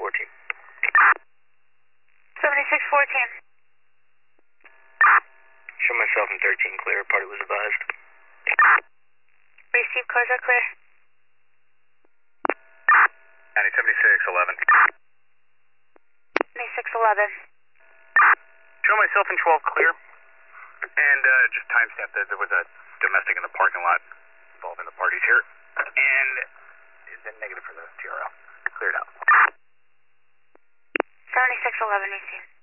7614. Show myself in 13 clear. Party was advised. Receive, cars are clear. 7611. 7611. Show myself in 12 clear. And just timestamp that there was a domestic in the parking lot involving the parties here. And then negative for the TRL. Cleared out. 7611, receive.